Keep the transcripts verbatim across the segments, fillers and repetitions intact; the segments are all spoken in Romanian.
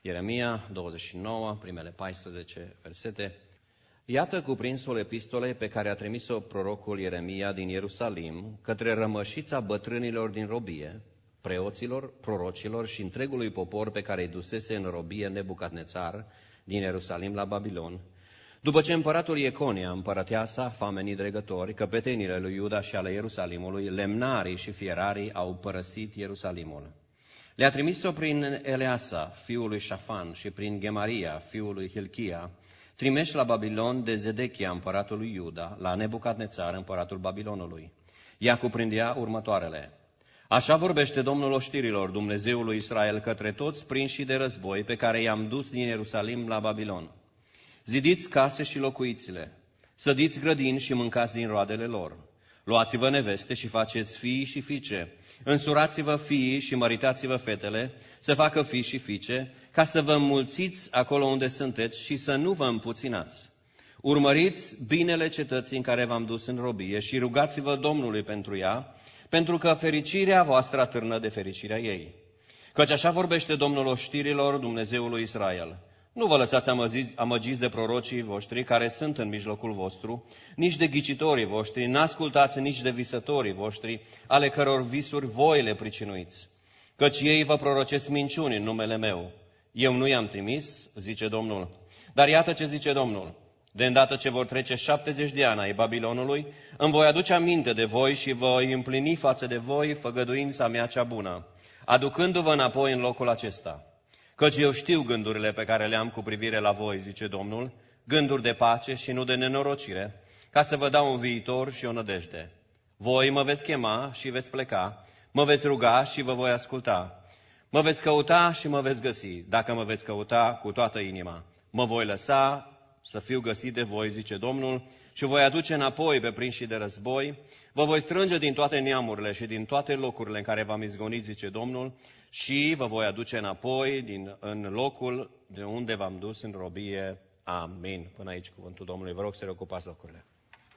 Ieremia douăzeci și nouă, primele paisprezece versete. Iată cuprinsul epistolei pe care a trimis-o prorocul Ieremia din Ierusalim către rămășița bătrânilor din robie, preoților, prorocilor și întregului popor pe care îi dusese în robie Nebucadnețar din Ierusalim la Babilon, după ce împăratul Ieconia, împărăteasa, famenii dregători, căpetenile lui Iuda și ale Ierusalimului, lemnarii și fierarii au părăsit Ierusalimul. Le-a trimis-o prin Eleasa, fiul lui Șafan, și prin Gemaria, fiul lui Hilchia, trimeși la Babilon de Zedechia, împăratul lui Iuda, la Nebucadnețar, împăratul Babilonului. Ea cuprindea următoarele. Așa vorbește Domnul oștirilor, Dumnezeul lui Israel, către toți prinșii de război pe care i-am dus din Ierusalim la Babilon. Zidiți case și locuiți-le, sădiți grădini și mâncați din roadele lor. Luați-vă neveste și faceți fii și fiice, însurați-vă fiii și măritați-vă fetele, să facă fii și fiice, ca să vă înmulțiți acolo unde sunteți și să nu vă împuținați. Urmăriți binele cetății în care v-am dus în robie și rugați-vă Domnului pentru ea, pentru că fericirea voastră atârnă de fericirea ei. Căci așa vorbește Domnul oștirilor, Dumnezeul lui Israel. Nu vă lăsați amăgiți de prorocii voștri care sunt în mijlocul vostru, nici de ghicitorii voștri, n-ascultați nici de visătorii voștri, ale căror visuri voi le pricinuiți. Căci ei vă prorocesc minciuni în numele meu. Eu nu i-am trimis, zice Domnul. Dar iată ce zice Domnul. De îndată ce vor trece șaptezeci de ani ai Babilonului, îmi voi aduce aminte de voi și voi împlini față de voi făgăduința mea cea bună, aducându-vă înapoi în locul acesta. Căci eu știu gândurile pe care le am cu privire la voi, zice Domnul, gânduri de pace și nu de nenorocire, ca să vă dau un viitor și o nădejde. Voi mă veți chema și veți pleca, mă veți ruga și vă voi asculta. Mă veți căuta și mă veți găsi, dacă mă veți căuta cu toată inima. Mă voi lăsa să fiu găsit de voi, zice Domnul, și voi aduce înapoi pe prinșii de război, vă voi strânge din toate neamurile și din toate locurile în care v-am izgonit, zice Domnul, și vă voi aduce înapoi din, în locul de unde v-am dus în robie. Amin. Până aici cuvântul Domnului. Vă rog să reocupați locurile.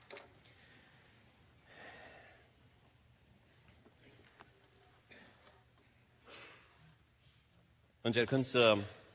Încercând să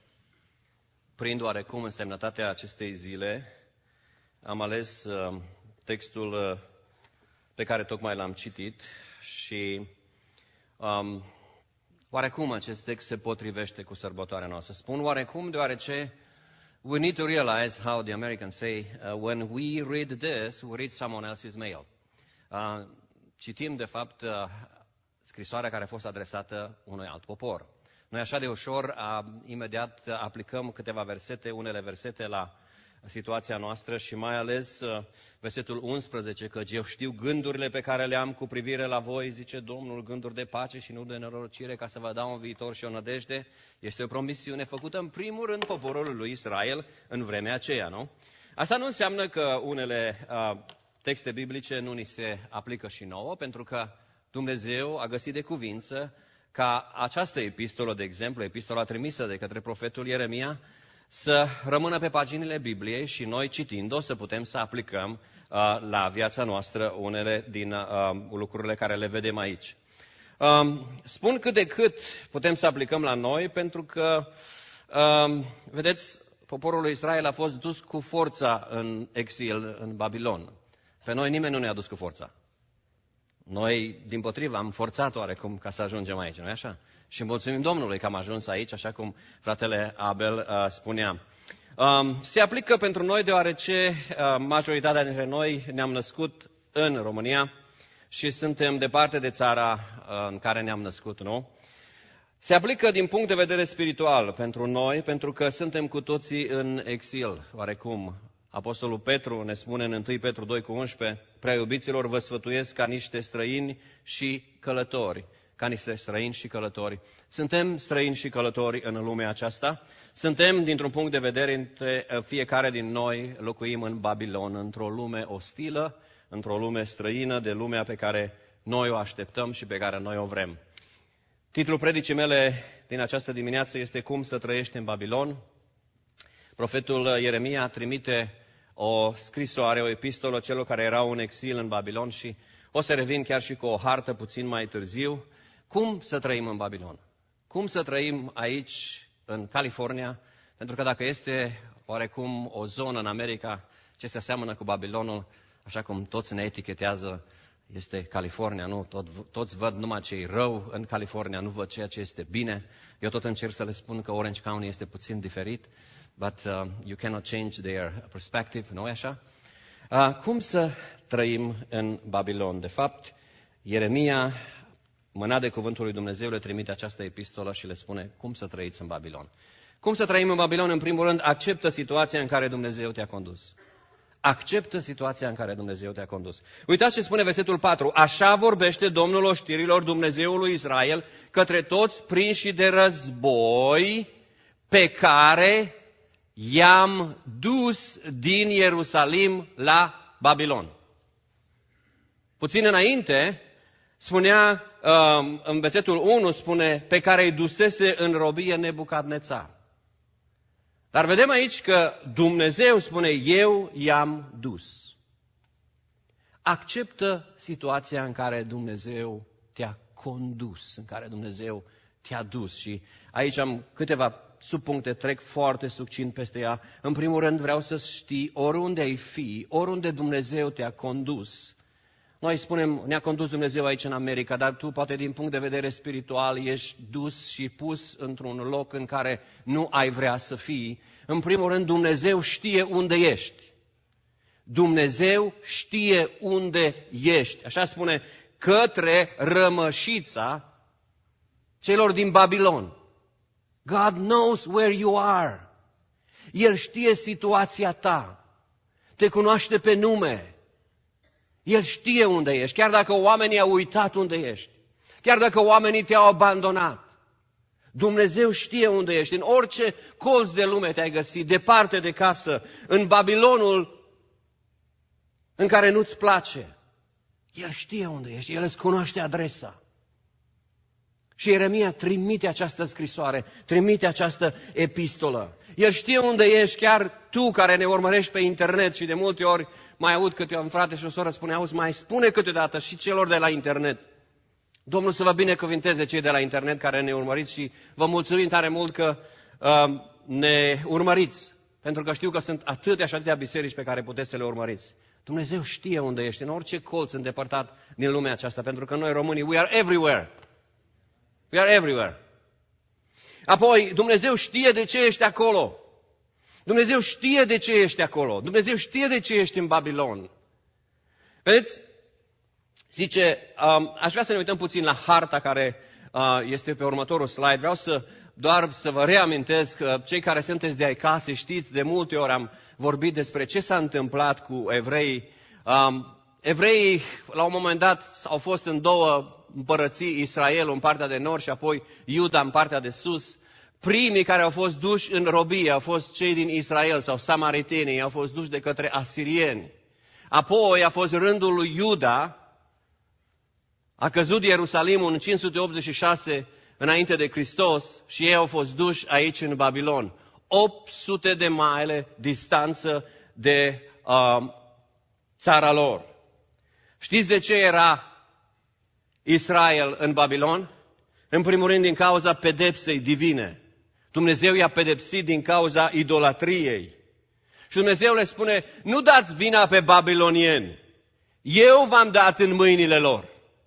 prind oarecum însemnătatea acestei zile, am ales uh, textul uh, pe care tocmai l-am citit și um, oarecum acest text se potrivește cu sărbătoarea noastră. Spun oarecum deoarece we need to realize how the Americans say, uh, when we read this, we read someone else's mail. Uh, citim, de fapt, uh, scrisoarea care a fost adresată unui alt popor. Noi așa de ușor, uh, imediat aplicăm câteva versete, unele versete la situația noastră și mai ales uh, versetul unsprezece, căci eu știu gândurile pe care le am cu privire la voi, zice Domnul, gânduri de pace și nu de nenorocire, ca să vă dau un viitor și o nădejde. Este o promisiune făcută în primul rând poporului lui Israel în vremea aceea, nu? Asta nu înseamnă că unele uh, texte biblice nu ni se aplică și nouă, pentru că Dumnezeu a găsit de cuvință ca această epistolă, de exemplu, epistola trimisă de către profetul Ieremia, să rămână pe paginile Bibliei și noi, citind-o, să putem să aplicăm uh, la viața noastră unele din uh, lucrurile care le vedem aici. Uh, spun cât de cât putem să aplicăm la noi, pentru că, uh, vedeți, poporul lui Israel a fost dus cu forța în exil în Babilon. Pe noi nimeni nu ne-a dus cu forța. Noi, dimpotrivă, am forțat oarecum ca să ajungem aici, nu-i așa? Și mulțumim Domnului că am ajuns aici, așa cum fratele Abel uh, spunea. Um, se aplică pentru noi deoarece uh, majoritatea dintre noi ne-am născut în România și suntem departe de țara uh, în care ne-am născut, nu? Se aplică din punct de vedere spiritual pentru noi, pentru că suntem cu toții în exil, oarecum. Apostolul Petru ne spune în întâi Petru doi cu unsprezece, prea iubiților, vă sfătuiesc ca niște străini și călători. Ca niște străini și călători. Suntem străini și călători în lumea aceasta. Suntem, dintr-un punct de vedere, între fiecare din noi locuim în Babilon, într-o lume ostilă, într-o lume străină de lumea pe care noi o așteptăm și pe care noi o vrem. Titlul predicii mele din această dimineață este Cum să trăiești în Babilon. Profetul Ieremia trimite o scrisoare, o epistolă celor care erau în exil în Babilon și o să revin chiar și cu o hartă puțin mai târziu. Cum să trăim în Babilon? Cum să trăim aici în California, pentru că dacă este oarecum o zonă în America ce se aseamănă cu Babilonul, așa cum toți ne etichetează, este California, nu? Tot, toți văd numai ce e rău în California, nu văd ceea ce este bine. Eu tot încerc să le spun că Orange County este puțin diferit, but uh, you cannot change their perspective, nu-i așa? Uh, cum să trăim în Babilon? De fapt, Ieremia, mânat de cuvântul lui Dumnezeu, le trimite această epistolă și le spune cum să trăiți în Babilon. Cum să trăim în Babilon? În primul rând, acceptă situația în care Dumnezeu te-a condus. Acceptă situația în care Dumnezeu te-a condus. Uitați ce spune versetul patru. Așa vorbește Domnul oștirilor, Dumnezeul lui Israel, către toți prinși de război pe care i-am dus din Ierusalim la Babilon. Puțin înainte, spunea, în versetul unu, spune, pe care îi dusese în robie Nebucadnețar. Dar vedem aici că Dumnezeu spune, eu i-am dus. Acceptă situația în care Dumnezeu te-a condus, în care Dumnezeu te-a dus. Și aici am câteva subpuncte, trec foarte succint peste ea. În primul rând vreau să știi, oriunde ai fi, oriunde Dumnezeu te-a condus. Noi spunem, ne-a condus Dumnezeu aici în America, dar tu poate din punct de vedere spiritual ești dus și pus într-un loc în care nu ai vrea să fii. În primul rând, Dumnezeu știe unde ești. Dumnezeu știe unde ești. Așa spune, către rămășița celor din Babilon. God knows where you are. El știe situația ta. Te cunoaște pe nume. El știe unde ești, chiar dacă oamenii au uitat unde ești, chiar dacă oamenii te-au abandonat. Dumnezeu știe unde ești, în orice colț de lume te-ai găsit, departe de casă, în Babilonul în care nu-ți place. El știe unde ești, El îți cunoaște adresa. Și Ieremia trimite această scrisoare, trimite această epistolă. El știe unde ești, chiar tu care ne urmărești pe internet și de multe ori mai aud câte un frate și o soră spune, auzi, mai spune câteodată și celor de la internet. Domnul să vă binecuvinteze cei de la internet care ne urmăriți și vă mulțumim tare mult că uh, ne urmăriți, pentru că știu că sunt atâtea și atâtea biserici pe care puteți să le urmăriți. Dumnezeu știe unde ești, în orice colț îndepărtat din lumea aceasta, pentru că noi românii, we are everywhere. We are everywhere. Apoi, Dumnezeu știe de ce ești acolo. Dumnezeu știe de ce ești acolo. Dumnezeu știe de ce ești în Babilon. Vedeți? Zice, um, aș vrea să ne uităm puțin la harta care uh, este pe următorul slide. Vreau să doar să vă reamintesc că cei care sunteți de acasă știți, de multe ori am vorbit despre ce s-a întâmplat cu evreii. Um, evreii, la un moment dat, au fost în două împărății, Israel în partea de nord și apoi Iuda în partea de sus. Primii care au fost duși în robie au fost cei din Israel sau samaritenii, au fost duși de către asirieni. Apoi a fost rândul lui Iuda, a căzut Ierusalimul în cinci sute optzeci și șase înainte de Hristos și ei au fost duși aici în Babilon. opt sute de mile distanță de uh, țara lor. Știți de ce era Israel în Babilon? În primul rând din cauza pedepsei divine. Dumnezeu i-a pedepsit din cauza idolatriei. Și Dumnezeu le spune, nu dați vina pe babilonieni. Eu v-am dat în mâinile lor.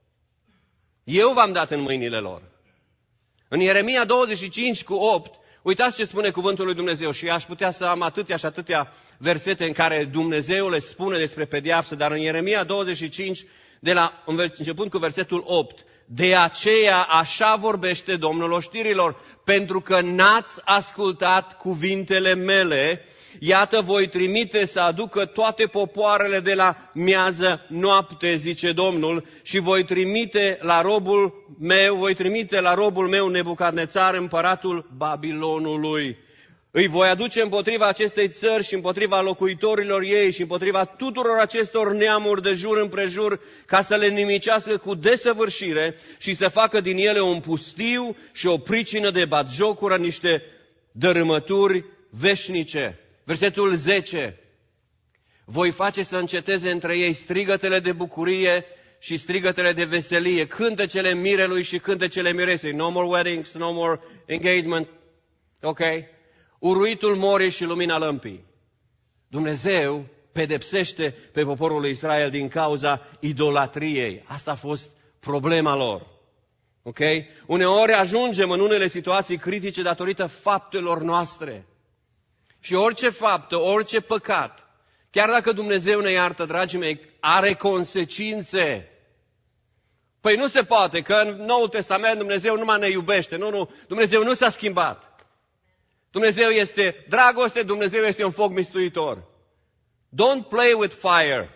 Eu v-am dat în mâinile lor. În Ieremia douăzeci și cinci cu opt, uitați ce spune cuvântul lui Dumnezeu. Și aș putea să am atâtea și atâtea versete în care Dumnezeu le spune despre pedeapsă, dar în Ieremia douăzeci și cinci, de la, începând cu versetul opt, de aceea așa vorbește Domnul oștirilor, pentru că n-ați ascultat cuvintele mele, iată voi trimite să aducă toate popoarele de la miază noapte, zice Domnul, și voi trimite la robul meu, voi trimite la robul meu Nebucadnețar, împăratul Babilonului. Îi voi aduce împotriva acestei țări și împotriva locuitorilor ei și împotriva tuturor acestor neamuri de jur împrejur, ca să le nimicească cu desăvârșire și să facă din ele un pustiu și o pricină de batjocură, niște dărâmături veșnice. Versetul zece. Voi face să înceteze între ei strigătele de bucurie și strigătele de veselie, cântecele mirelui și cântecele miresei. No more weddings, no more engagement. Ok? Uruitul mori și lumina lămpii. Dumnezeu pedepsește pe poporul lui Israel din cauza idolatriei. Asta a fost problema lor. Ok? Uneori ajungem în unele situații critice datorită faptelor noastre. Și orice faptă, orice păcat, chiar dacă Dumnezeu ne iartă, dragii mei, are consecințe. Păi nu se poate, că în Noul Testament Dumnezeu numai ne iubește. Nu, nu, Dumnezeu nu s-a schimbat. Dumnezeu este dragoste, Dumnezeu este un foc mistuitor. Don't play with fire.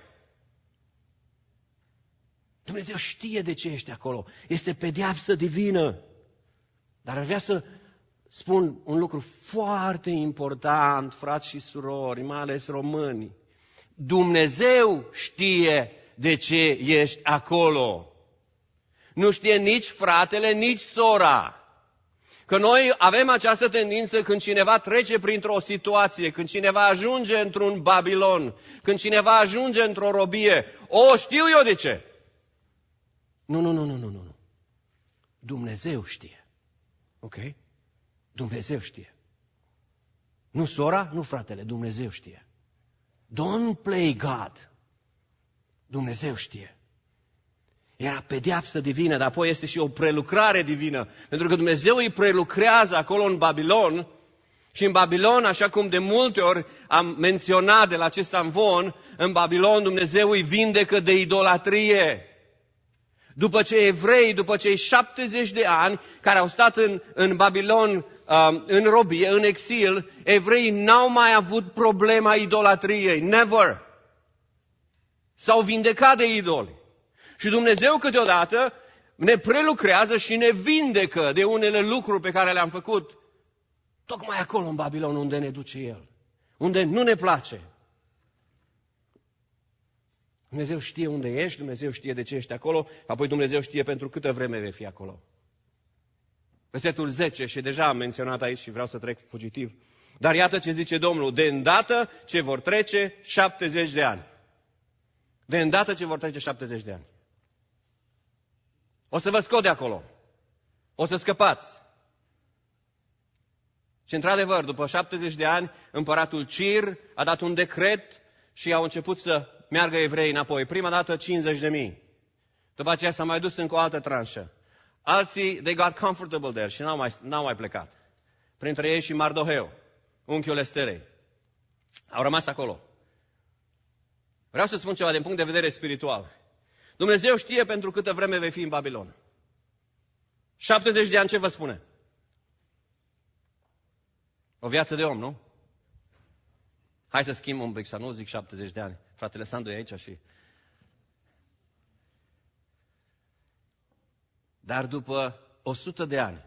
Dumnezeu știe de ce ești acolo. Este pedeapsă divină. Dar aș vrea să spun un lucru foarte important, frați și surori, mai ales români. Dumnezeu știe de ce ești acolo. Nu știe nici fratele, nici sora. Că noi avem această tendință când cineva trece printr-o situație, când cineva ajunge într-un Babilon, când cineva ajunge într-o robie. O, știu eu de ce. Nu, nu, nu, nu, nu, nu. Dumnezeu știe. Ok? Dumnezeu știe. Nu sora, nu fratele, Dumnezeu știe. Don't play God. Dumnezeu știe. Era pedeapsă divină, dar apoi este și o prelucrare divină. Pentru că Dumnezeu îi prelucrează acolo în Babilon. Și în Babilon, așa cum de multe ori am menționat de la acest amvon, în Babilon Dumnezeu îi vindecă de idolatrie. După ce evrei, după cei șaptezeci de ani care au stat în, în Babilon, um, în robie, în exil, evreii n-au mai avut problema idolatriei. Never. S-au vindecat de idoli. Și Dumnezeu câteodată ne prelucrează și ne vindecă de unele lucruri pe care le-am făcut. Tocmai acolo în Babilon unde ne duce El. Unde nu ne place. Dumnezeu știe unde ești, Dumnezeu știe de ce ești acolo, apoi Dumnezeu știe pentru câtă vreme vei fi acolo. Versetul zece, și deja am menționat aici și vreau să trec fugitiv. Dar iată ce zice Domnul, de îndată ce vor trece șaptezeci de ani. De îndată ce vor trece șaptezeci de ani. O să vă scot de acolo. O să scăpați. Și într-adevăr, după șaptezeci de ani, împăratul Cir a dat un decret și au început să meargă evreii înapoi. Prima dată cincizeci de mii. După aceea s-a mai dus încă o altă tranșă. Alții, they got comfortable there și n-au mai, n-au mai plecat. Printre ei și Mardoheu, unchiul Esterei. Au rămas acolo. Vreau să spun ceva din punct de vedere spiritual. Dumnezeu știe pentru câtă vreme vei fi în Babilon. șaptezeci de ani, ce vă spune? O viață de om, nu? Hai să schimb un pic, să nu zic șaptezeci de ani. Fratele Sandu e aici și... Dar după o sută de ani,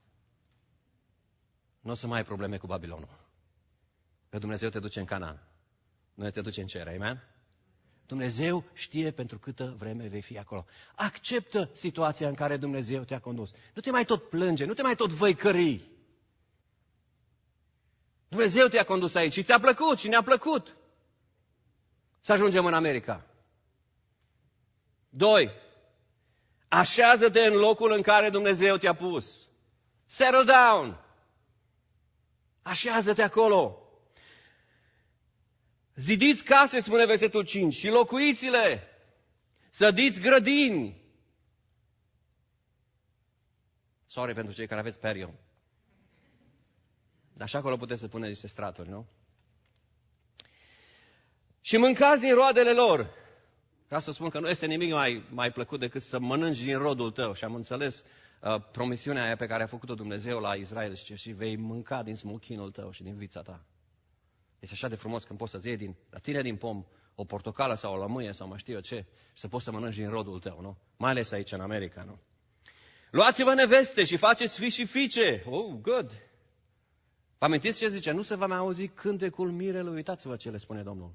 nu o să mai ai probleme cu Babilonul. Că Dumnezeu te duce în Canaan. Dumnezeu te duce în cer, amen? Dumnezeu știe pentru câtă vreme vei fi acolo. Acceptă situația în care Dumnezeu te-a condus. Nu te mai tot plânge, nu te mai tot văicări. Dumnezeu te-a condus aici și ți-a plăcut și ne-a plăcut să ajungem în America. Doi, așează-te în locul în care Dumnezeu te-a pus. Settle down. Așează-te acolo. Zidiți case, spune versetul cinci, și locuiți-le. Sădiți grădini. Sorry pentru cei care aveți perio. Dar și acolo puteți să puneți niște straturi, nu? Și mâncați din roadele lor. Vreau să spun că nu este nimic mai, mai plăcut decât să mănânci din rodul tău. Și am înțeles uh, promisiunea aia pe care a făcut-o Dumnezeu la Israel. Și, și vei mânca din smochinul tău și din vița ta. Este așa de frumos când poți să-ți iei din, la tine din pom o portocală sau o lămâie sau mai știu eu ce și să poți să mănânci din rodul tău, nu? Mai ales aici în America, nu? Luați-vă neveste și faceți fi și fiice. Oh, good! Vă amintiți ce zice? Nu se va mai auzi cântecul mirelui. Uitați-vă ce le spune Domnul.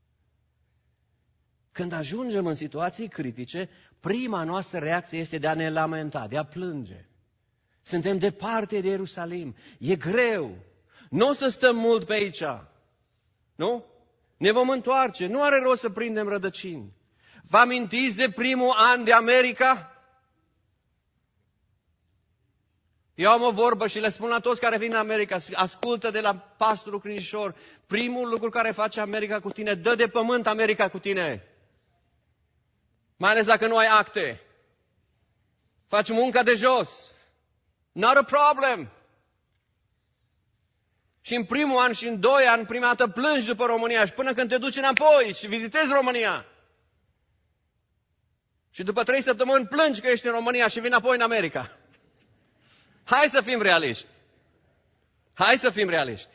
Când ajungem în situații critice, prima noastră reacție este de a ne lamenta, de a plânge. Suntem departe de Ierusalim. E greu. Nu o să stăm mult pe aici. Nu? Ne vom întoarce. Nu are rost să prindem rădăcini. Vă amintiți de primul an de America? Eu am o vorbă și le spun la toți care vin în America, ascultă de la pastorul Crinișor, primul lucru care face America cu tine, dă de pământ America cu tine. Mai ales dacă nu ai acte. Faci munca de jos. Not a problem. Și în primul an și în doi ani, prima dată plângi după România și până când te duci înapoi și vizitezi România. Și după trei săptămâni plângi că ești în România și vii înapoi în America. Hai să fim realiști. Hai să fim realiști.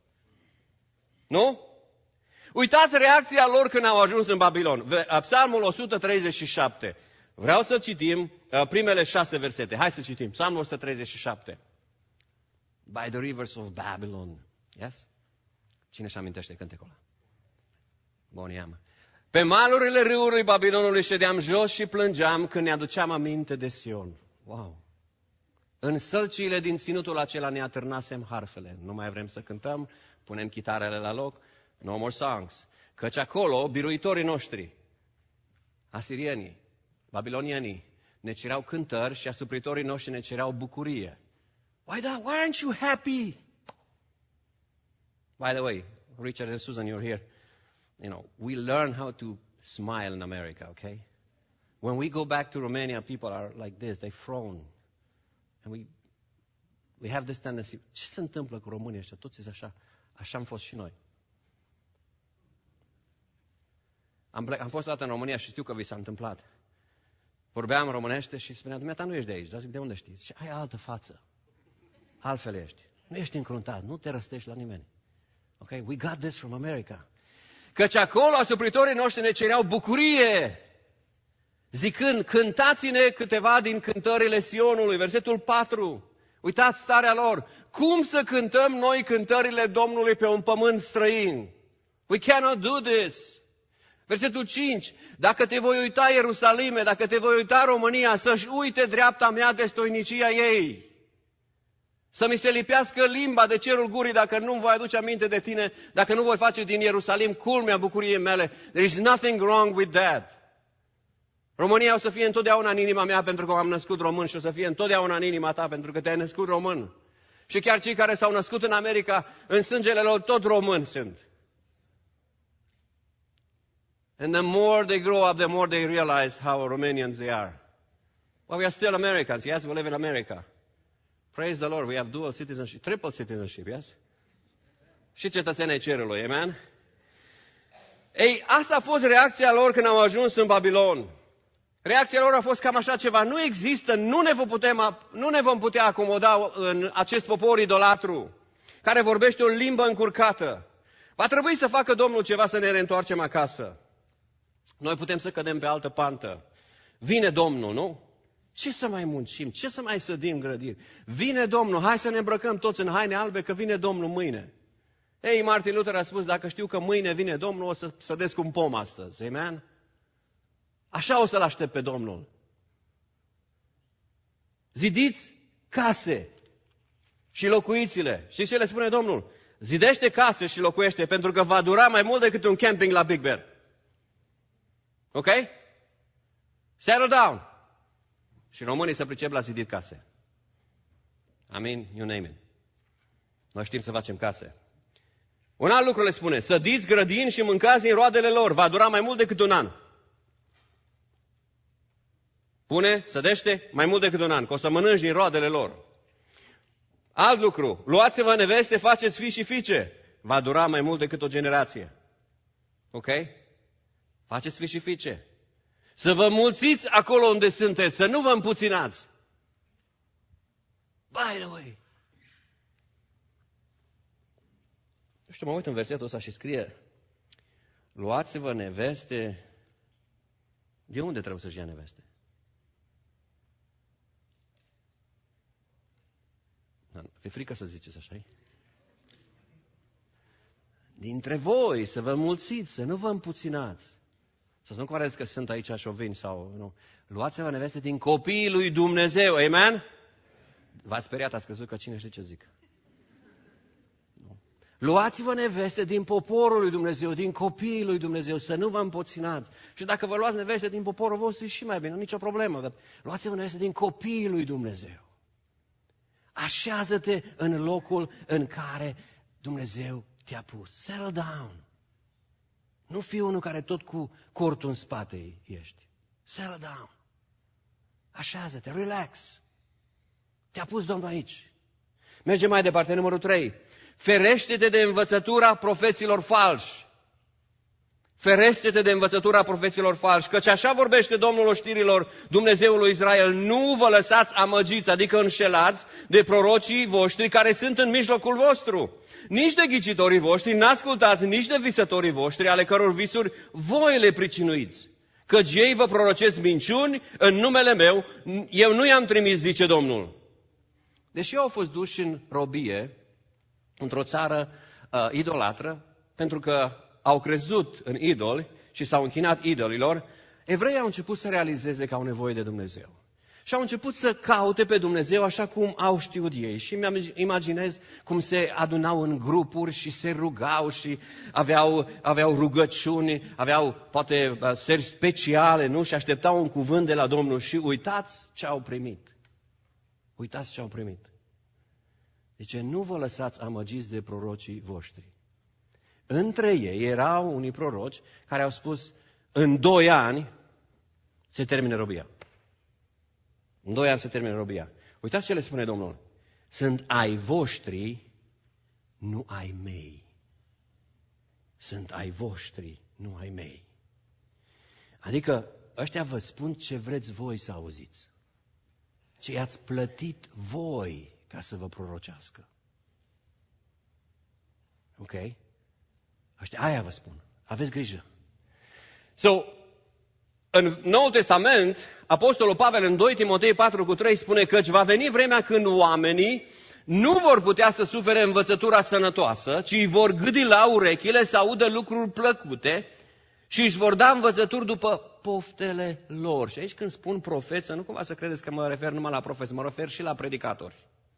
Nu? Uitați reacția lor când au ajuns în Babilon. Psalmul o sută treizeci și șapte. Vreau să citim primele șase versete. Hai să citim. Psalmul o sută treizeci și șapte. By the rivers of Babylon. Yes? Cine își amintește cântecul ăla? Bun, iamă. Pe malurile râului Babilonului ședeam jos și plângeam când ne aduceam aminte de Sion. Wow! În sălciile din ținutul acela ne atârnasem harfele. Nu mai vrem să cântăm, punem chitarele la loc. No more songs. Căci acolo, biruitorii noștri, asirienii, babilonienii, ne cereau cântări și asupritorii noștri ne cereau bucurie. Why, da, why aren't you happy? By the way, Richard and Susan, you're here. You know, we learn how to smile in America, okay? When we go back to Romania, people are like this, they frown. And we, we have this tendency. Ce se întâmplă cu românii ăștia? Toți sunt așa. Așa am fost și noi. Am, plec, am fost odată în România și știu că vi s-a întâmplat. Vorbeam românește și spunea, dumneata nu ești de aici, dar zic, de unde știi? Și ai altă față. Altfel ești. Nu ești încruntat, nu te răstești la nimeni. Ok? We got this from America. Căci acolo asupritorii noștri ne cereau bucurie. Zicând, cântați-ne câteva din cântările Sionului, versetul patru. Uitați starea lor. Cum să cântăm noi cântările Domnului pe un pământ străin? We cannot do this. Versetul cinci. Dacă te voi uita, Ierusalime, dacă te voi uita, România, să-și uite dreapta mea de stoinicia ei. Să mi se lipească limba de cerul gurii dacă nu-mi voi aduce aminte de tine, dacă nu voi face din Ierusalim culmea bucuriei mele. There is nothing wrong with that. România o să fie întotdeauna în inima mea pentru că m-am născut român și o să fie întotdeauna în inima ta pentru că te-ai născut român. Și chiar cei care s-au născut în America, în sângele lor tot români sunt. And the more they grow up, the more they realize how Romanians they are. Well, we are still Americans, yes, we live in America. Praise the Lord, we have dual citizenship, triple citizenship, yes? Și cetățenii cerului, amen? Ei, asta a fost reacția lor când au ajuns în Babilon. Reacția lor a fost cam așa ceva, nu există, nu ne, putem, nu ne vom putea acomoda în acest popor idolatru, care vorbește o limbă încurcată. Va trebui să facă Domnul ceva să ne reîntoarcem acasă. Noi putem să cădem pe altă pantă. Vine Domnul, nu? Ce să mai muncim? Ce să mai sădim grădiri? Vine Domnul, hai să ne îmbrăcăm toți în haine albe, că vine Domnul mâine. Ei, Martin Luther a spus, dacă știu că mâine vine Domnul, o să sădesc un pom astăzi. Amen? Așa o să-L aștept pe Domnul. Zidiți case și locuiți-le. Și ce le spune Domnul? Zidește case și locuiește, pentru că va dura mai mult decât un camping la Big Bear. Ok? Settle down. Și românii să pricep la zidit case. Amin? You name it. Noi știm să facem case. Un alt lucru le spune, sădiți grădini și mâncați din roadele lor. Va dura mai mult decât un an. Pune, sădește, mai mult decât un an, că o să mănânci din roadele lor. Alt lucru, luați-vă neveste, faceți fii și fiice. Va dura mai mult decât o generație. Ok? Faceți fii și fiice. Să vă mulțiți acolo unde sunteți, să nu vă împuținați. By the way. Nu știu, mă uit în versetul ăsta și scrie, luați-vă neveste. De unde trebuie să-și ia neveste? E frică să ziceți așa-i? Dintre voi, să vă mulțiți, să nu vă împuținați. Să nu credeți că sunt aici șovini sau nu. Luați-vă neveste din copiii lui Dumnezeu, amen? V-ați speriat, ați crezut că cine știe ce zic. Nu. Luați-vă neveste din poporul lui Dumnezeu, din copiii lui Dumnezeu, să nu vă împuținați. Și dacă vă luați neveste din poporul vostru, e și mai bine, nicio problemă. Luați-vă neveste din copiii lui Dumnezeu. Așează-te în locul în care Dumnezeu te-a pus. Settle down. Nu fi unul care tot cu cortul în spate ești. Settle down. Așează-te, relax. Te-a pus Domnul aici. Mergem mai departe, numărul trei. Ferește-te de învățătura profeților falși. Ferește-te de învățătura profeților falși, căci așa vorbește Domnul oștirilor, Dumnezeul lui Israel. Nu vă lăsați amăgiți, adică înșelați, de prorocii voștri care sunt în mijlocul vostru. Nici de ghicitorii voștri, n-ascultați nici de visătorii voștri, ale căror visuri voi le pricinuiți. Căci ei vă prorocesc minciuni în numele meu, eu nu i-am trimis, zice Domnul. Deși au fost duși în robie, într-o țară uh, idolatră, pentru că au crezut în idoli și s-au închinat idolilor, evreii au început să realizeze că au nevoie de Dumnezeu. Și au început să caute pe Dumnezeu așa cum au știut ei. Și îmi imaginez cum se adunau în grupuri și se rugau și aveau, aveau rugăciuni, aveau poate seri speciale, nu? Și așteptau un cuvânt de la Domnul. Și uitați ce au primit. Uitați ce au primit. Deci nu vă lăsați amăgiți de prorocii voștri. Între ei erau unii proroci care au spus, în doi ani se termină robia. În doi ani se termină robia. Uitați ce le spune Domnul. Sunt ai voștri, nu ai mei. Sunt ai voștri, nu ai mei. Adică ăștia vă spun ce vreți voi să auziți. Ce i-ați plătit voi ca să vă prorocească. Ok? Ăștia, aia vă spun. Aveți grijă. So, în Noul Testament, Apostolul Pavel în doi Timotei patru cu trei spune că va veni vremea când oamenii nu vor putea să sufere învățătura sănătoasă, ci vor gâdi la urechile să audă lucruri plăcute și își vor da învățături după poftele lor. Și aici când spun profeță, nu cumva să credeți că mă refer numai la profeți, mă refer și la predicatori.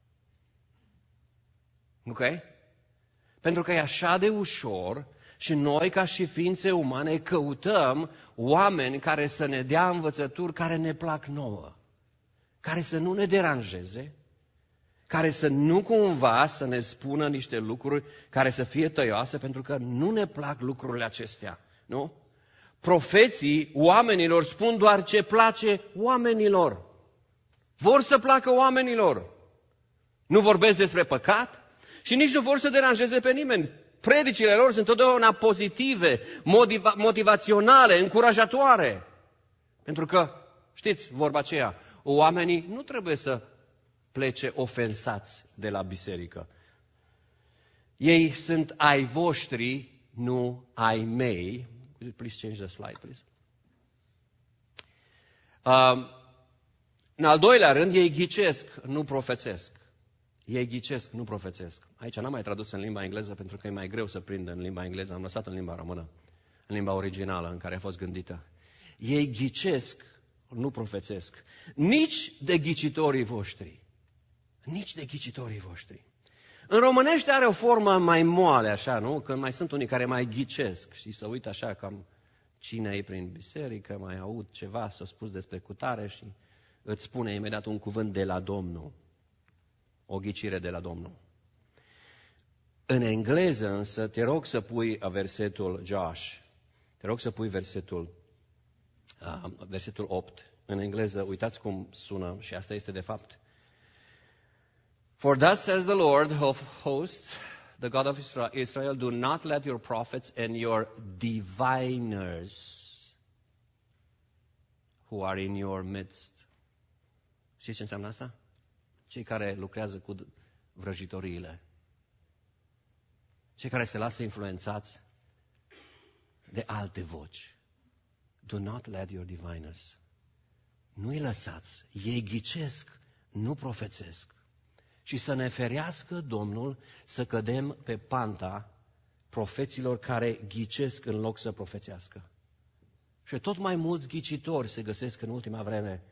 Ok? Pentru că e așa de ușor și noi ca și ființe umane căutăm oameni care să ne dea învățături care ne plac nouă, care să nu ne deranjeze, care să nu cumva să ne spună niște lucruri care să fie tăioase, pentru că nu ne plac lucrurile acestea, nu? Profeții oamenilor spun doar ce place oamenilor. Vor să placă oamenilor. Nu vorbesc despre păcat și nici nu vor să deranjeze pe nimeni. Predicile lor sunt totdeauna pozitive, motiva- motivaționale, încurajatoare. Pentru că, știți vorba aceea, oamenii nu trebuie să plece ofensați de la biserică. Ei sunt ai voștri, nu ai mei. Please change the slide, please. Uh, în al doilea rând, ei ghicesc, nu profețesc. Ei ghicesc, nu profețesc. Aici n-am mai tradus în limba engleză pentru că e mai greu să prind în limba engleză. Am lăsat în limba română, în limba originală în care a fost gândită. Ei ghicesc, nu profețesc. Nici de ghicitorii voștri. Nici de ghicitorii voștri. În românește are o formă mai moale, așa, nu? Când mai sunt unii care mai ghicesc și să uită așa cam cine e prin biserică, mai aud ceva, s-a spus despre cutare și îți spune imediat un cuvânt de la Domnul. O ghicire de la Domnul. În engleză însă, te rog să pui versetul Josh. Te rog să pui versetul, uh, versetul opt. În engleză, uitați cum sună și asta este de fapt. For thus says the Lord of hosts, the God of Israel, do not let your prophets and your diviners who are in your midst. Știți ce înseamnă asta? Cei care lucrează cu vrăjitoriile. Cei care se lasă influențați de alte voci. Do not let your diviners. Nu-i lăsați. Ei ghicesc, nu profețesc. Și să ne ferească Domnul să cădem pe panta profeților care ghicesc în loc să profețească. Și tot mai mulți ghicitori se găsesc în ultima vreme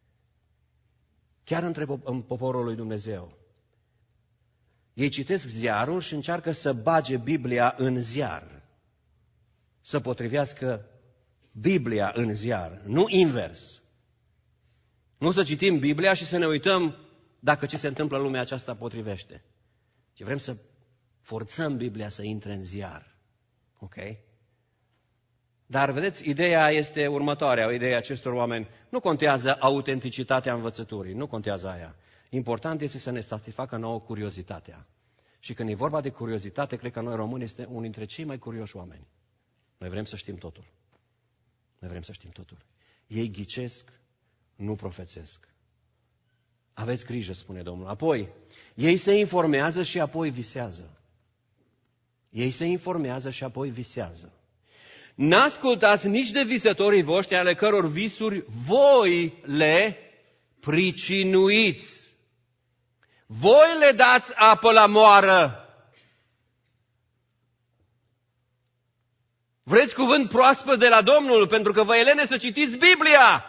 chiar între în poporul lui Dumnezeu. Ei citesc ziarul și încearcă să bage Biblia în ziar. Să potrivească Biblia în ziar, nu invers. Nu să citim Biblia și să ne uităm dacă ce se întâmplă în lumea aceasta potrivește. Și vrem să forțăm Biblia să intre în ziar. Ok? Dar, vedeți, ideea este următoarea, o idee a acestor oameni. Nu contează autenticitatea învățăturii, nu contează aia. Important este să ne satisfacă nouă curiozitatea. Și când e vorba de curiozitate, cred că noi români este unul dintre cei mai curioși oameni. Noi vrem să știm totul. Noi vrem să știm totul. Ei ghicesc, nu profețesc. Aveți grijă, spune Domnul. Apoi, ei se informează și apoi visează. Ei se informează și apoi visează. N-ascultați nici de visătorii voștri ale căror visuri voi le pricinuiți. Voi le dați apă la moară. Vreți cuvânt proaspăt de la Domnul, pentru că vă e lene să citiți Biblia.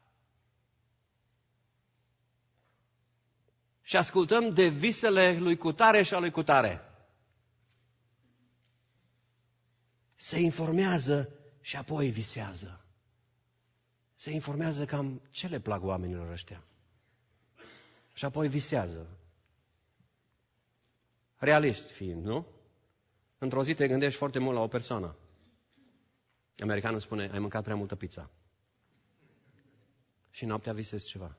Și ascultăm de visele lui cutare și a lui cutare. Se informează și apoi visează. Se informează cam ce le plac oamenilor ăștia. Și apoi visează. Realist fiind, nu? Într-o zi te gândești foarte mult la o persoană. Americanul spune, ai mâncat prea multă pizza. Și noaptea visezi ceva.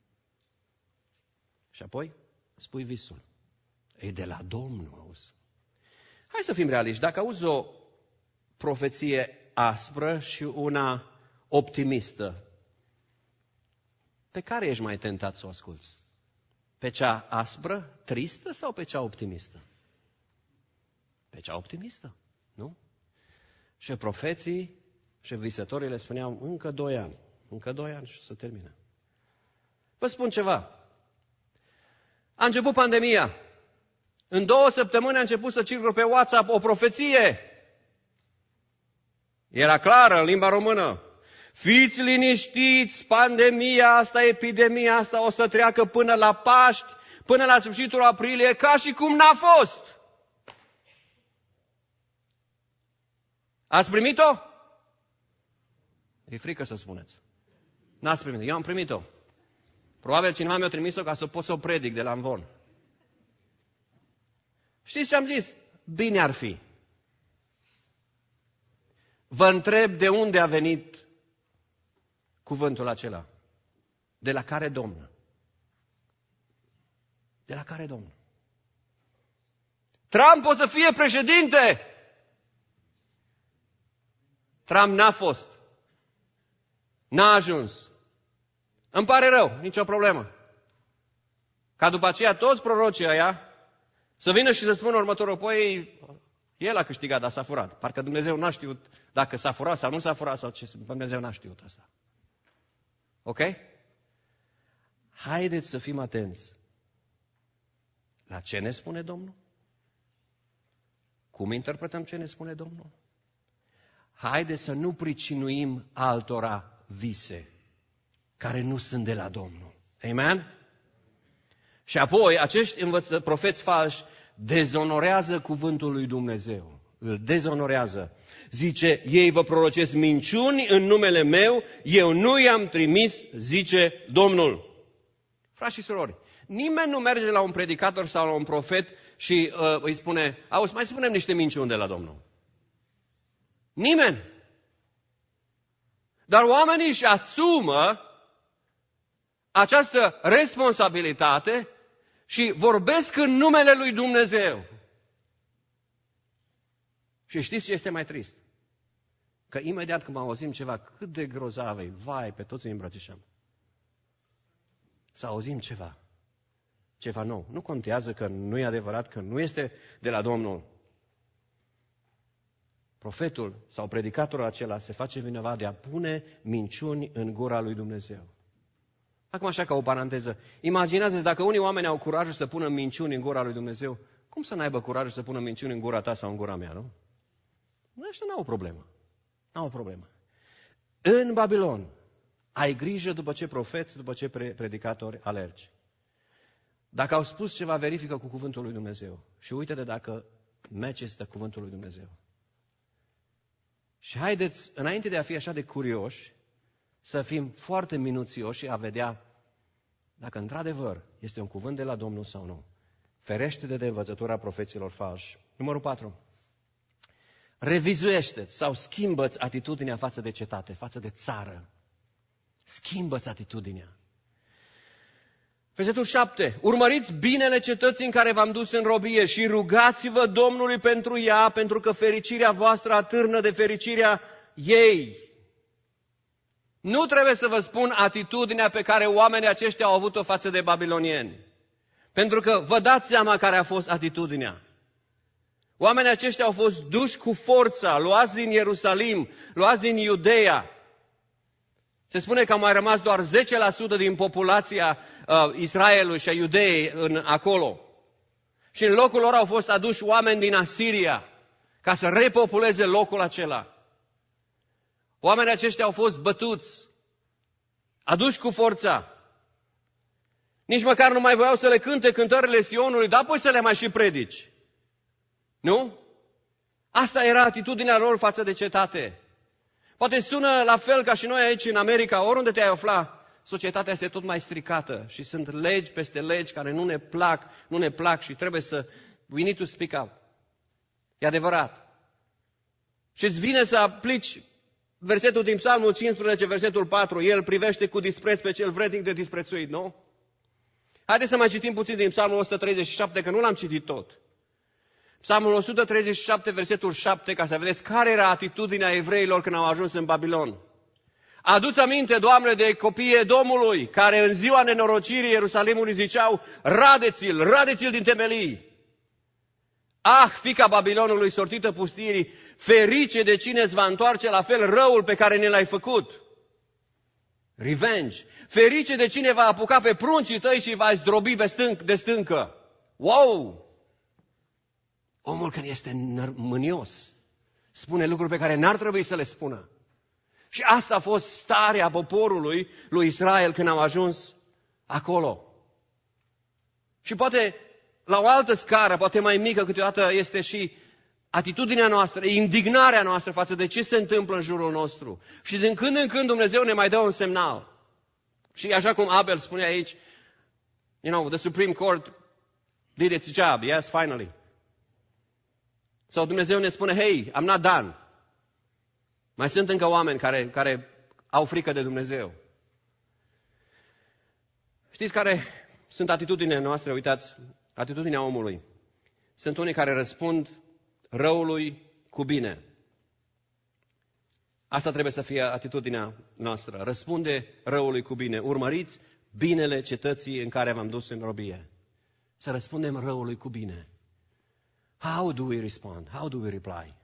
Și apoi spui visul. E de la Domnul, auzi. Hai să fim realiști. Dacă auzi o profeție aspră și una optimistă, pe care ești mai tentat să o asculți? Pe cea aspră, tristă sau pe cea optimistă? Pe cea optimistă, nu? Și profeții și visătorii le spuneau încă doi ani, încă doi ani și să termină. Vă spun ceva. A început pandemia. În două săptămâni a început să circulă pe WhatsApp o profeție. Era clară în limba română. Fiți liniștiți, pandemia asta, epidemia asta o să treacă până la Paști, până la sfârșitul aprilie, ca și cum n-a fost. Ați primit-o? E frică să spuneți. N-ați primit-o. Eu am primit-o. Probabil cineva mi-a trimis-o ca să pot să o predic de la Amvon. Știți ce am zis? Bine ar fi. Vă întreb de unde a venit cuvântul acela. De la care Domn? De la care Domn? Trump o să fie președinte! Trump n-a fost. N-a ajuns. Îmi pare rău, nicio problemă. Ca după aceea toți prorocii ăia să vină și să spună următorul, păi el a câștigat, dar s-a furat. Parcă Dumnezeu n-a știut dacă s-a furat sau nu s-a furat sau ce. Dumnezeu n-a știut asta. Ok? Haideți să fim atenți. La ce ne spune Domnul? Cum interpretăm ce ne spune Domnul? Haideți să nu pricinuim altora vise care nu sunt de la Domnul. Amen? Și apoi, acești învăță, profeți falși dezonorează cuvântul lui Dumnezeu. Îl dezonorează. Zice, ei vă prorocesc minciuni în numele meu, eu nu i-am trimis, zice Domnul. Frați și surori, nimeni nu merge la un predicator sau la un profet și uh, îi spune, auzi, mai spunem niște minciuni de la Domnul. Nimeni. Dar oamenii își asumă această responsabilitate și vorbesc în numele lui Dumnezeu. Și știți ce este mai trist? Că imediat când auzim ceva cât de grozav e, vai, pe toți îi îmbrățișăm. Să auzim ceva, ceva nou. Nu contează că nu e adevărat, că nu este de la Domnul. Profetul sau predicatorul acela se face vinovat de a pune minciuni în gura lui Dumnezeu. Acum așa ca o paranteză, imaginați-vă dacă unii oameni au curajul să pună minciuni în gura lui Dumnezeu, cum să n-aibă curajul să pună minciuni în gura ta sau în gura mea, nu? Ăștia n-au o problemă. N-au o problemă. În Babilon, ai grijă după ce profeți, după ce predicatori alergi. Dacă au spus ceva, verifică cu cuvântul lui Dumnezeu. Și uite-te dacă match este cuvântul lui Dumnezeu. Și haideți, înainte de a fi așa de curioși, să fim foarte minuțioși și a vedea dacă într-adevăr este un cuvânt de la Domnul sau nu. Ferește-te de învățătura profeților falși. Numărul patru. Revizuiește-ți sau schimbă-ți atitudinea față de cetate, față de țară. Schimbă-ți atitudinea. Versetul șapte. Urmăriți binele cetății în care v-am dus în robie și rugați-vă Domnului pentru ea, pentru că fericirea voastră atârnă de fericirea ei. Nu trebuie să vă spun atitudinea pe care oamenii aceștia au avut-o față de babilonieni. Pentru că vă dați seama care a fost atitudinea. Oamenii aceștia au fost duși cu forța, luați din Ierusalim, luați din Iudeea. Se spune că a mai rămas doar zece la sută din populația uh, Israelului și a Iudeei în, acolo. Și în locul lor au fost aduși oameni din Asiria ca să repopuleze locul acela. Oamenii aceștia au fost bătuți, aduși cu forța. Nici măcar nu mai voiau să le cânte cântările Sionului, dar apoi să le mai și predici. Nu? Asta era atitudinea lor față de cetate. Poate sună la fel ca și noi aici în America, oriunde te-ai afla, societatea este tot mai stricată și sunt legi peste legi care nu ne plac, nu ne plac și trebuie să, we need to speak up. E adevărat. Și îți vine să aplici versetul din Psalmul cincisprezece, versetul patru, el privește cu dispreț pe cel vrednic de disprețuit, nu? Haideți să mai citim puțin din Psalmul o sută treizeci și șapte, că nu l-am citit tot. Psalmul o sută treizeci și șapte, versetul șapte, ca să vedeți care era atitudinea evreilor când au ajuns în Babilon. Adu-ți aminte, Doamne, de copiii Edomului, care în ziua nenorocirii Ierusalimului ziceau, radeți-l, radeți-l din temelii. Ah, fiica Babilonului sortită pustirii, ferice de cine îți va întoarce la fel răul pe care ne l-ai făcut. Revenge. Ferice de cine va apuca pe pruncii tăi și va zdrobi pe stânc, de stâncă. Wow! Omul când este mânios, spune lucruri pe care n-ar trebui să le spună. Și asta a fost starea poporului lui Israel când au ajuns acolo. Și poate la o altă scară, poate mai mică câteodată, este și atitudinea noastră, indignarea noastră față de ce se întâmplă în jurul nostru. Și din când în când Dumnezeu ne mai dă un semnal. Și așa cum Abel spune aici, you know, the Supreme Court did its job, yes, finally. Sau Dumnezeu ne spune, hey, I'm not done. Mai sunt încă oameni care, care au frică de Dumnezeu. Știți care sunt atitudinile noastre? Uitați, atitudinea omului. Sunt unii care răspund răului cu bine. Asta trebuie să fie atitudinea noastră. Răspunde răului cu bine. Urmăriți binele cetății în care v-am dus în robie. Să răspundem răului cu bine. How do we respond? How do we reply?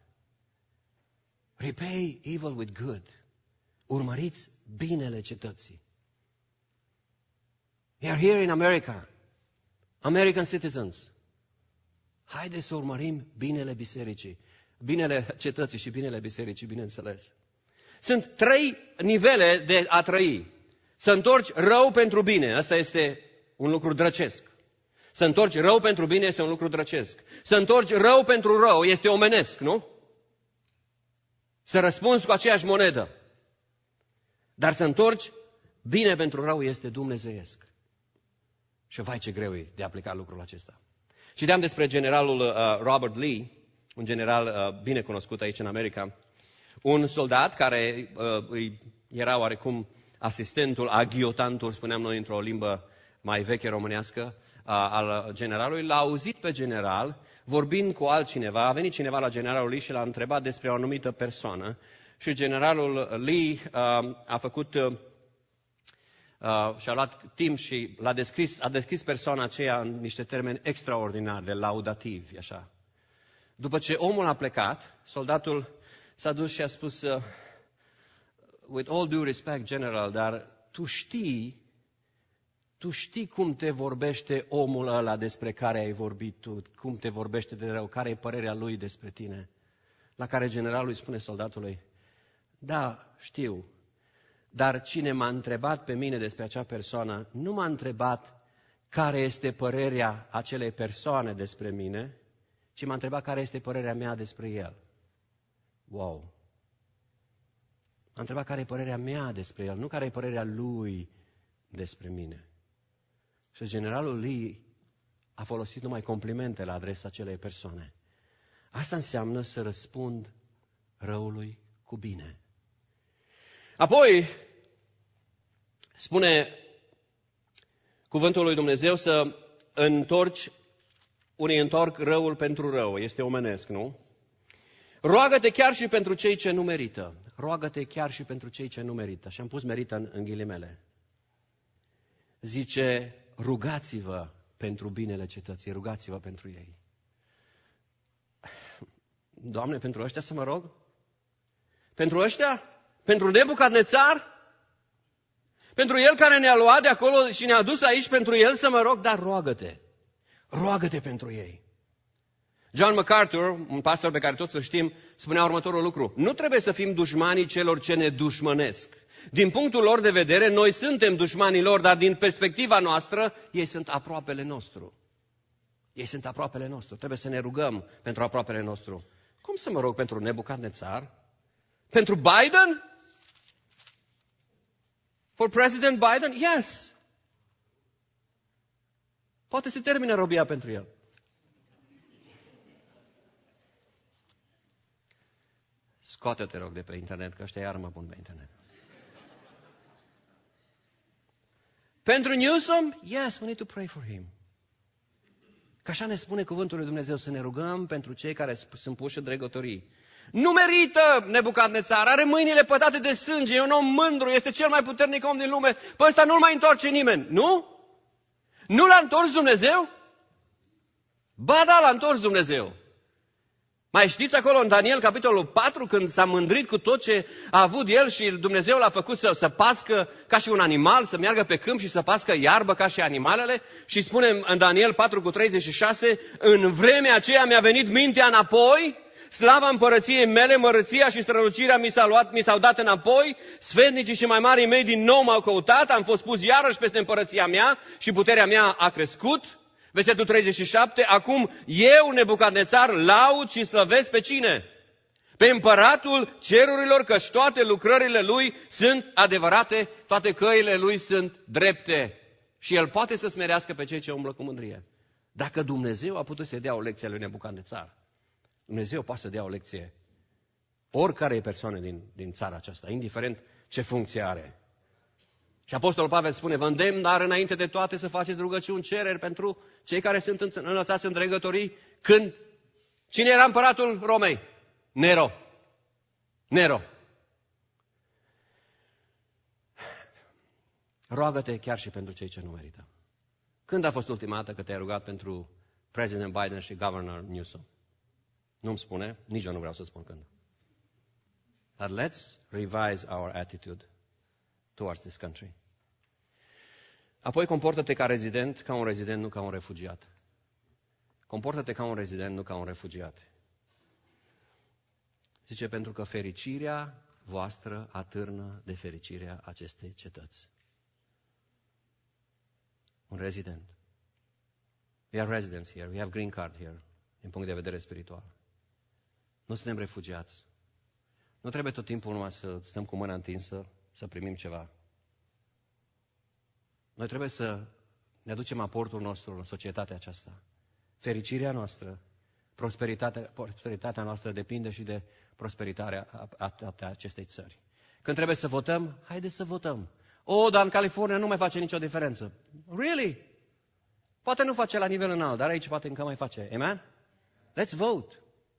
Repay evil with good. Urmăriți binele cetății. We are here in America. American citizens. Haideți să urmărim binele bisericii. Binele cetății și binele bisericii, bineînțeles. Sunt trei nivele de a trăi. Să întorci rău pentru bine. Asta este un lucru drăcesc. Să întorci rău pentru bine este un lucru drăcesc. Să întorci rău pentru rău este omenesc, nu? Să răspunzi cu aceeași monedă. Dar să întorci bine pentru rău este dumnezeiesc. Și vai ce greu e de aplicat lucrul acesta. Citeam despre generalul uh, Robert Lee, un general uh, bine cunoscut aici în America, un soldat care uh, îi era oarecum asistentul, aghiotantul, spuneam noi într-o limbă mai veche românească, uh, al generalului. L-a auzit pe general vorbind cu altcineva, a venit cineva la generalul Lee și l-a întrebat despre o anumită persoană și generalul Lee uh, a făcut... Uh, Uh, și-a luat timp și l-a descris, a descris persoana aceea în niște termeni extraordinari, de laudativi, așa. După ce omul a plecat, soldatul s-a dus și a spus, uh, with all due respect, general, dar tu știi, tu știi cum te vorbește omul ăla despre care ai vorbit tu, cum te vorbește de rău, care e părerea lui despre tine? La care generalul îi spune soldatului, da, știu. Dar cine m-a întrebat pe mine despre acea persoană, nu m-a întrebat care este părerea acelei persoane despre mine, ci m-a întrebat care este părerea mea despre el. Wow! M-a întrebat care e părerea mea despre el, nu care e părerea lui despre mine. Și generalul Lee a folosit numai complimente la adresa acelei persoane. Asta înseamnă să răspund răului cu bine. Apoi, spune cuvântul lui Dumnezeu să întorci, unii întorc răul pentru rău, este omenesc, nu? Roagă-te chiar și pentru cei ce nu merită. Roagă-te chiar și pentru cei ce nu merită. Și am pus merită în, în ghilimele. Zice, rugați-vă pentru binele cetății, rugați-vă pentru ei. Doamne, pentru ăștia să mă rog? Pentru ăștia? Pentru Nebucadnețar? Pentru el care ne-a luat de acolo și ne-a dus aici, pentru el să mă rog? Dar roagă-te. Roagă-te pentru ei. John MacArthur, un pastor pe care toți îl știm, spunea următorul lucru. Nu trebuie să fim dușmanii celor ce ne dușmănesc. Din punctul lor de vedere, noi suntem dușmanii lor, dar din perspectiva noastră, ei sunt aproapele nostru. Ei sunt aproapele nostru. Trebuie să ne rugăm pentru aproapele nostru. Cum să mă rog pentru Nebucadnețar? Pentru Biden? For President Biden? Yes. Poate se termine robia pentru el. Scoate-te, rog, de pe internet, că ăștia iar mă pun pe internet. Pentru Newsom? Yes, we need to pray for him. Că așa ne spune cuvântul lui Dumnezeu, să ne rugăm pentru cei care sunt puși în dregătorii. Nu merită Nebucadnețar, are mâinile pătate de sânge, e un om mândru, este cel mai puternic om din lume, pe ăsta nu-l mai întoarce nimeni, nu? Nu l-a întors Dumnezeu? Ba da, l-a întors Dumnezeu. Mai știți acolo în Daniel, capitolul patru, când s-a mândrit cu tot ce a avut el și Dumnezeu l-a făcut să, să pască ca și un animal, să meargă pe câmp și să pască iarbă ca și animalele? Și spunem în Daniel patru cu treizeci și șase, în vremea aceea mi-a venit mintea înapoi, slava împărăției mele, mărăția și strălucirea mi, s-a luat, mi s-au dat înapoi, sfetnicii și mai marii mei din nou m-au căutat, am fost pus iarăși peste împărăția mea și puterea mea a crescut. Versetul treizeci și șapte, acum eu, Nebucadnețar, laud și slăvesc pe cine? Pe împăratul cerurilor, căci toate lucrările lui sunt adevărate, toate căile lui sunt drepte. Și el poate să smerească pe cei ce umblă cu mândrie. Dacă Dumnezeu a putut să dea o lecție lui Nebucadnețar, Dumnezeu poate să dea o lecție oricare persoană din, din țara aceasta, indiferent ce funcție are. Și Apostolul Pavel spune, vă îndemn, dar înainte de toate să faceți rugăciuni, cereri pentru cei care sunt înălțați în dregătorii. Când? Cine era împăratul Romei? Nero. Nero. Roagă-te chiar și pentru cei ce nu merită. Când a fost ultima dată că te-ai rugat pentru President Biden și Governor Newsom? Nu-mi spune, nici eu nu vreau să spun când. But let's revise our attitude towards this country. Apoi comportă-te ca rezident, ca un rezident, nu ca un refugiat. Comportă-te ca un rezident, nu ca un refugiat. Zice, pentru că fericirea voastră atârnă de fericirea acestei cetăți. Un rezident. We are residents here, we have green card here, din punct de vedere spiritual. Nu suntem refugiați. Nu trebuie tot timpul numai să stăm cu mâna întinsă, să primim ceva. Noi trebuie să ne aducem aportul nostru în societatea aceasta. Fericirea noastră, prosperitatea, prosperitatea noastră depinde și de prosperitatea acestei țări. Când trebuie să votăm, haideți să votăm. Oh, dar în California nu mai face nicio diferență. Really? Poate nu face la nivel înalt, dar aici poate încă mai face. Amen? Let's vote.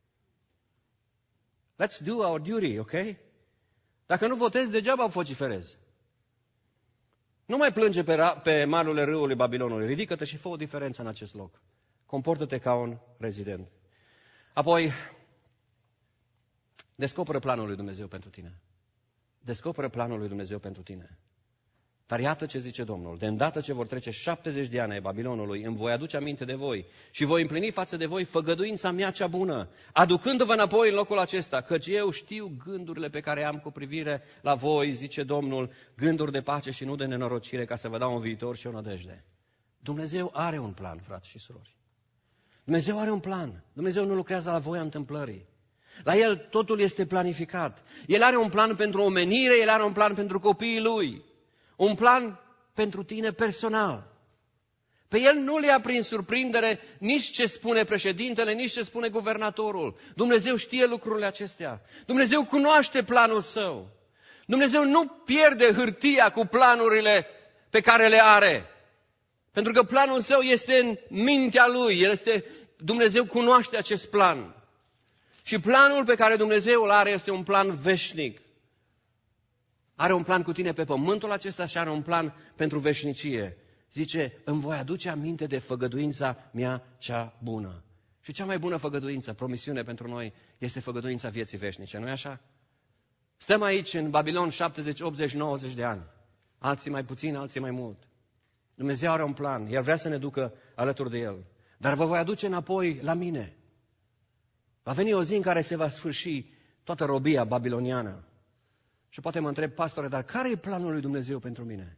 Let's do our duty, ok? Dacă nu votezi, degeaba vociferezi. Nu mai plânge pe, ra- pe malurile râului Babilonului. Ridică-te și fă o diferență în acest loc. Comportă-te ca un rezident. Apoi, descoperă planul lui Dumnezeu pentru tine. Descoperă planul lui Dumnezeu pentru tine. Dar iată ce zice Domnul. De îndată ce vor trece șaptezeci de ani ai Babilonului, îmi voi aduce aminte de voi și voi împlini față de voi făgăduința mea cea bună, aducându-vă înapoi în locul acesta, căci eu știu gândurile pe care am cu privire la voi, zice Domnul, gânduri de pace și nu de nenorocire, ca să vă dau un viitor și o nădejde. Dumnezeu are un plan, frați și surori. Dumnezeu are un plan. Dumnezeu nu lucrează la voia întâmplării. La El totul este planificat. El are un plan pentru omenire, El are un plan pentru copiii Lui. Un plan pentru tine personal. Pe el nu le ia prin surprindere nici ce spune președintele, nici ce spune guvernatorul. Dumnezeu știe lucrurile acestea. Dumnezeu cunoaște planul său. Dumnezeu nu pierde hârtia cu planurile pe care le are. Pentru că planul său este în mintea lui. El este, Dumnezeu cunoaște acest plan. Și planul pe care Dumnezeu îl are este un plan veșnic. Are un plan cu tine pe pământul acesta și are un plan pentru veșnicie. Zice, îmi voi aduce aminte de făgăduința mea cea bună. Și cea mai bună făgăduință, promisiune pentru noi, este făgăduința vieții veșnice, nu-i așa? Stăm aici în Babilon șaptezeci, optzeci, nouăzeci de ani. Alții mai puțin, alții mai mult. Dumnezeu are un plan, El vrea să ne ducă alături de El. Dar vă voi aduce înapoi la mine. Va veni o zi în care se va sfârși toată robia babiloniană. Și poate mă întreb, pastore, dar care e planul lui Dumnezeu pentru mine?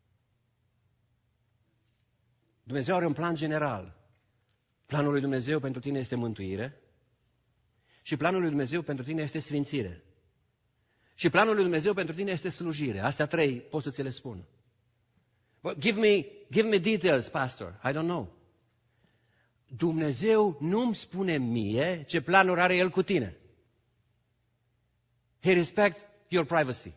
Dumnezeu are un plan general. Planul lui Dumnezeu pentru tine este mântuire și planul lui Dumnezeu pentru tine este sfințire. Și planul lui Dumnezeu pentru tine este slujire. Astea trei pot să ți le spun. But give me, give me details, pastor. I don't know. Dumnezeu nu-mi spune mie ce planuri are El cu tine. He respects your privacy.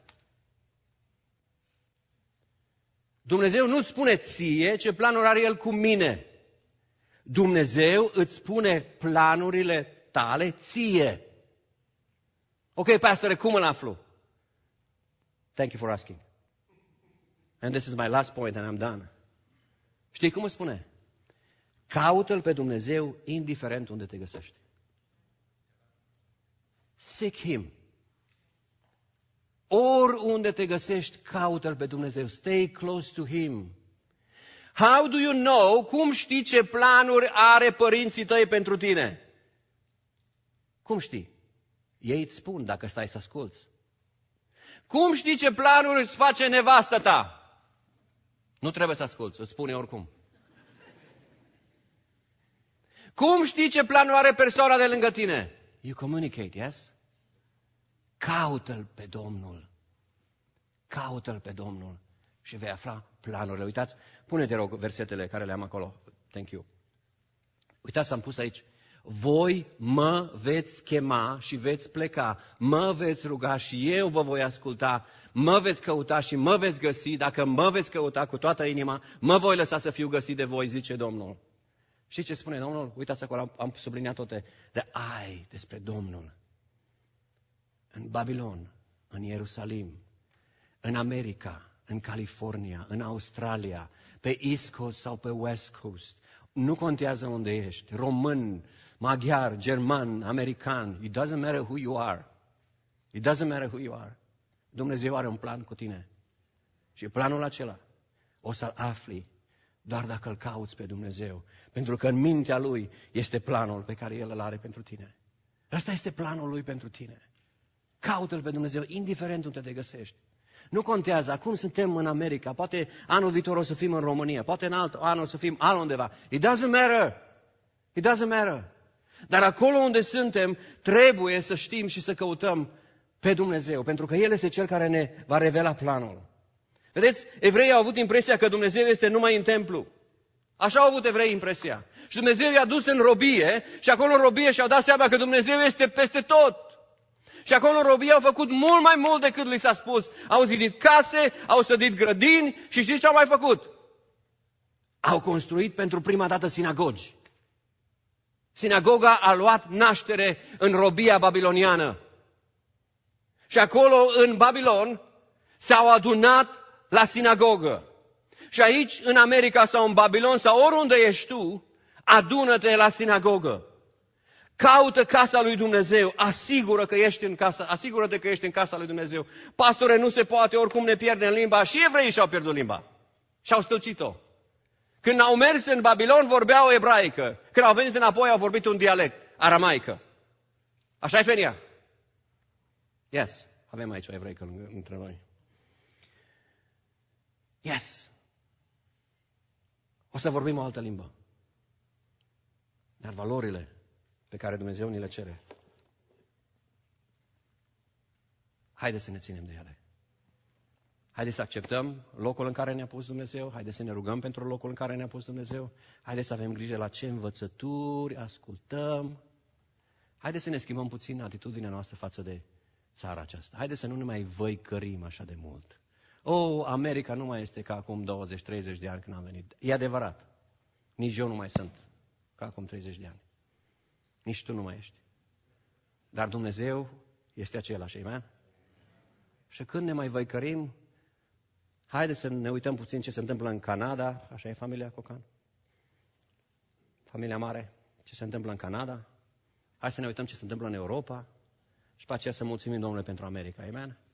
Dumnezeu nu-ți spune ție ce planuri are El cu mine. Dumnezeu îți spune planurile tale ție. Ok, pastore, cum îl aflu? Thank you for asking. And this is my last point and I'm done. Știi cum îți spune? Caută-L pe Dumnezeu indiferent unde te găsești. Seek Him. Oriunde te găsești, caută-L pe Dumnezeu. Stay close to Him. How do you know? Cum știi ce planuri are părinții tăi pentru tine? Cum știi? Ei îți spun dacă stai să asculți. Cum știi ce planuri îți face nevastă ta? Nu trebuie să asculți, îți spune oricum. Cum știi ce planuri are persoana de lângă tine? You communicate, yes? Caută-L pe Domnul. Caută-L pe Domnul și vei afla planurile. Uitați, pune-te rog versetele care le-am acolo. Thank you. Uitați, am pus aici. Voi mă veți chema și veți pleca, mă veți ruga și eu vă voi asculta, mă veți căuta și mă veți găsi, dacă mă veți căuta cu toată inima, mă voi lăsa să fiu găsit de voi, zice Domnul. Știți ce spune Domnul? Uitați acolo, am, am subliniat toate. De ai despre Domnul. În Babilon, în Ierusalim, în America, în California, în Australia, pe East Coast sau pe West Coast. Nu contează unde ești, român, maghiar, german, american. It doesn't matter who you are. It doesn't matter who you are. Dumnezeu are un plan cu tine. Și planul acela o să-l afli doar dacă îl cauți pe Dumnezeu. Pentru că în mintea Lui este planul pe care El îl are pentru tine. Ăsta este planul Lui pentru tine. Caută-L pe Dumnezeu, indiferent unde te găsești. Nu contează, acum suntem în America, poate anul viitor o să fim în România, poate în alt an o să fim altundeva. It doesn't matter. It doesn't matter. Dar acolo unde suntem, trebuie să știm și să căutăm pe Dumnezeu, pentru că El este Cel care ne va revela planul. Vedeți, evreii au avut impresia că Dumnezeu este numai în templu. Așa au avut evreii impresia. Și Dumnezeu i-a dus în robie și acolo în robie și-au dat seama că Dumnezeu este peste tot. Și acolo în robie au făcut mult mai mult decât li s-a spus. Au zidit case, au sădit grădini și știți ce au mai făcut? Au construit pentru prima dată sinagogi. Sinagoga a luat naștere în robia babiloniană. Și acolo, în Babilon, s-au adunat la sinagogă. Și aici, în America sau în Babilon sau oriunde ești tu, adună-te la sinagogă. Caută casa lui Dumnezeu, asigură că ești în casa, asigură-te că ești în casa lui Dumnezeu. Pastore, nu se poate, oricum ne pierdem limba. Și evreii și-au pierdut limba. Și-au stâlcit-o. Când au mers în Babilon, vorbeau ebraică. Când au venit înapoi, au vorbit un dialect, aramaică. Așa e, Fenia? Yes. Avem aici o evraică între noi. Yes. O să vorbim o altă limbă. Dar valorile pe care Dumnezeu ni le cere, haideți să ne ținem de ele. Haideți să acceptăm locul în care ne-a pus Dumnezeu, haideți să ne rugăm pentru locul în care ne-a pus Dumnezeu, haideți să avem grijă la ce învățături ascultăm, haideți să ne schimbăm puțin atitudinea noastră față de țara aceasta. Haideți să nu ne mai văicărim așa de mult. Oh, America nu mai este ca acum douăzeci treizeci de ani când am venit. E adevărat. Nici eu nu mai sunt ca acum treizeci de ani. Nici tu nu mai ești. Dar Dumnezeu este același, amen? Și când ne mai văicărim, haideți să ne uităm puțin ce se întâmplă în Canada. Așa e familia Cocan? Familia mare. Ce se întâmplă în Canada? Hai să ne uităm ce se întâmplă în Europa. Și pe aceea să mulțumim Domnului pentru America, amen?